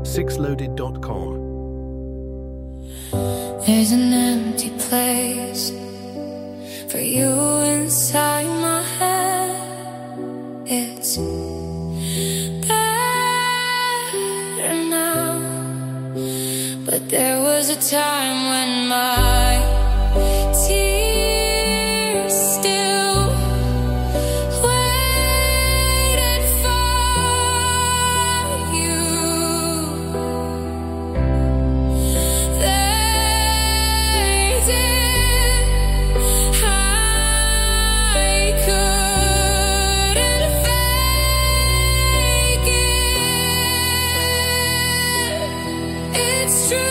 sixloaded.com. There's an empty place for you inside my head. It's better now, but there was a time when my tears still waited for you. They did. I couldn't fake it. It's true.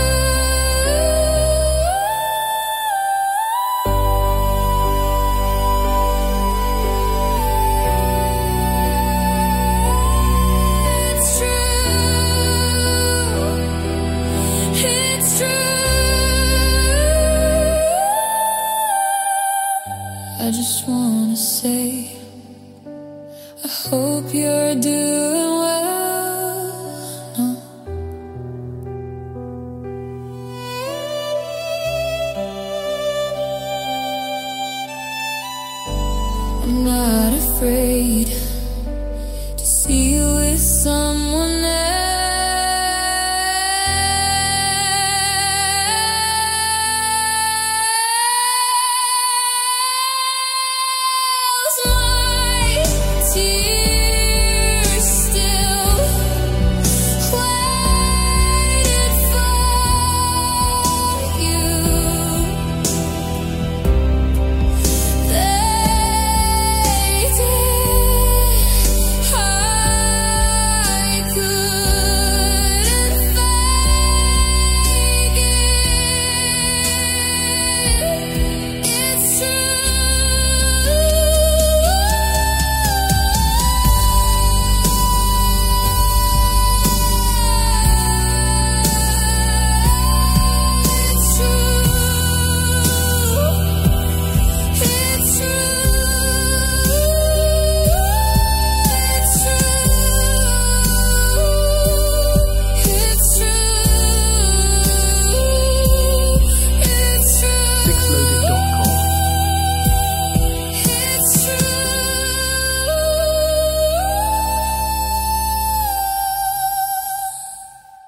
It's true. I just wanna say, I hope you're doing well. No. I'm not afraid